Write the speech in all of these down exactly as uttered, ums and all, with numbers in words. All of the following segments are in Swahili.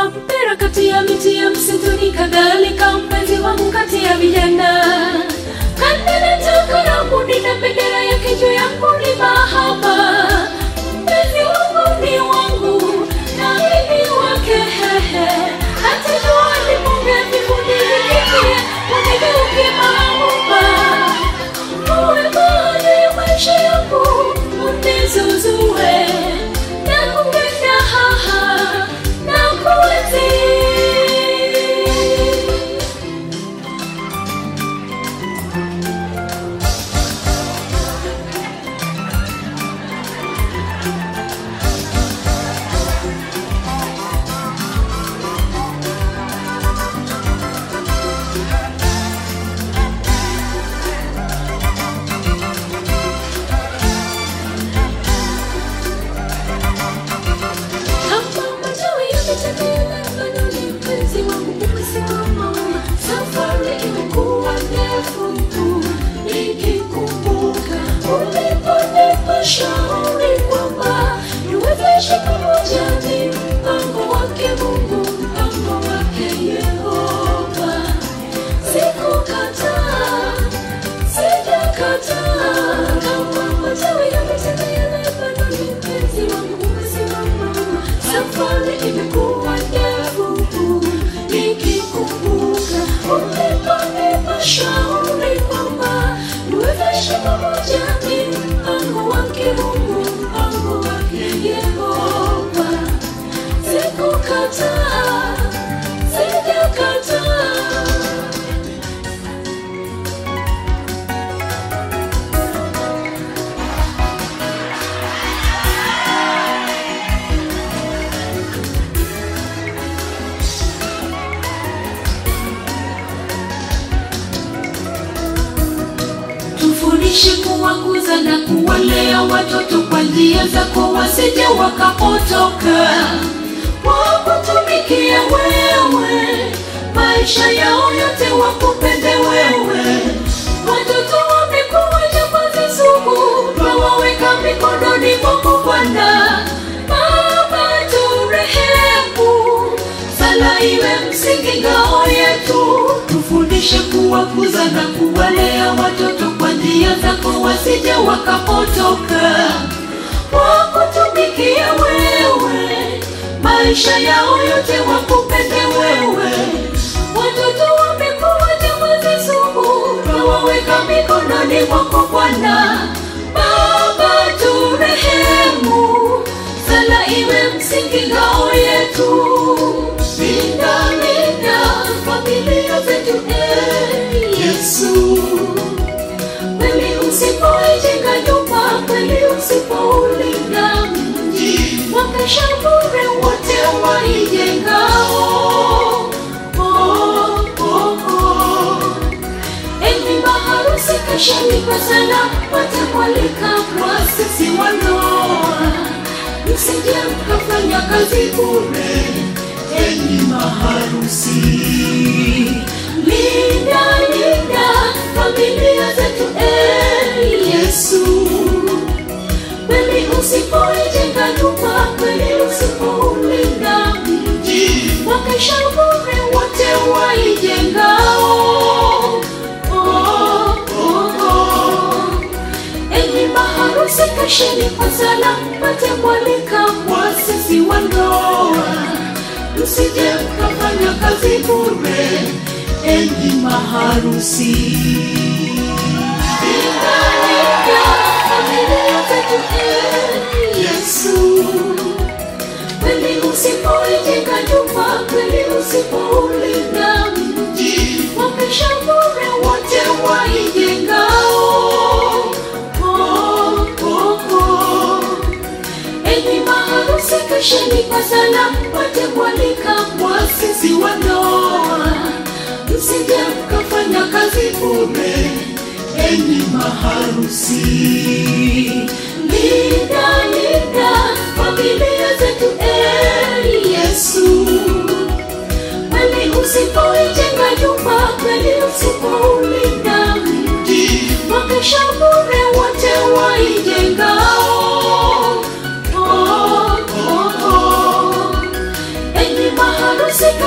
wa mpira kati ya miti ya msituni, kadhalika mpenzi wangu kati ya vijana. Kandana takarabuni na bendera yake juu yangu ni mahaba. Mpenzi wangu ni wangu na mimi wake, hehe. Hata jua lipunge vikundi likikie, unigeuke mahamuba. Uwe baada ya maisha yangu, unizuzue. Nakupenda haha, nakuenzi. Shauri kwamba niwezeshe pamoja ni mpango wake Mungu, mpango wake Yehova. Sikukataa, sijakataa, kama matawi ya mitende ya Lebanoni, mpenzi wangu umesimama. Safari imekuwa ndefu, nikikumbuka uliponipa shauri kwamba niwezeshe pamoja ni mpango wake Mungu, mpango wake Yehova. Sikukataa, sijakataa. Tufundishe kuwakuza na kuwalea watoto kwa njia zako, wasije wakapotoka. Wakutumikie wewe, maisha yao yote wakupende wewe. Watoto wamekuwa jambazi sugu, tunawaweka mikononi mwako Bwana. Baba turehemu, sala iwe msingi ngao yetu. Tufundishe kuwakuza na kuwalea watoto kwa njia zako, wasije wakapotoka. Wakutumikie wewe, maisha yao yote wakupende wewe. Watoto wamekuwa jambazi sugu, tunawaweka mikononi mwako Bwana. Baba turehemu, sala iwe msingi ngao yetu. Linda, linda familia zetu, eh, Yesu. Kweli usipoijenga nyumba, kweli usipoulinda mji, wakesha bure wote waijengao. Oh, oh, oh. Enyi maharusi kesheni kwa sana, watamwalika kwa sisi wandoa. Msije mkafanya kazi bure, enyi maharusi. Linda, linda familia zetu, eh, Yesu. Kweli usipoijenga nyumba, kweli usipoulinda mji, wakesha bure wote waijengao. Oh, oh, oh. Enyi maharusi kesheni kwa sala, mpate mwalika kwa sisi wandoa. Msije mkafanya kazi bure, enyi maharusi. Linda, linda familia zetu, eh, Yesu. Kweli usipoijenga nyumba, kweli usipoulinda mji, wakesha bure wote waijengao. Oh, oh, oh. Enyi maharusi kesheni kwa sala, mpate mwalika kwa sisi wandoa. Msije mkafanya kazi bure, enyi maharusi. Linda, linda familia zetu, eh, Yesu. Kweli usipoijenga nyumba, kweli usipoulinda mji, wakesha bure wote waijengao. Oh, oh, oh. Enyi maharusi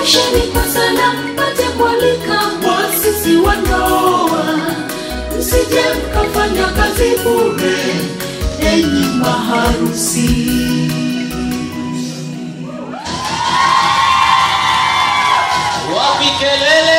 Osheni kwa sana mpate kualika wasisi wa ndoa. Msije mkafanya kazi bure enyi maharusi. Wapi kelele?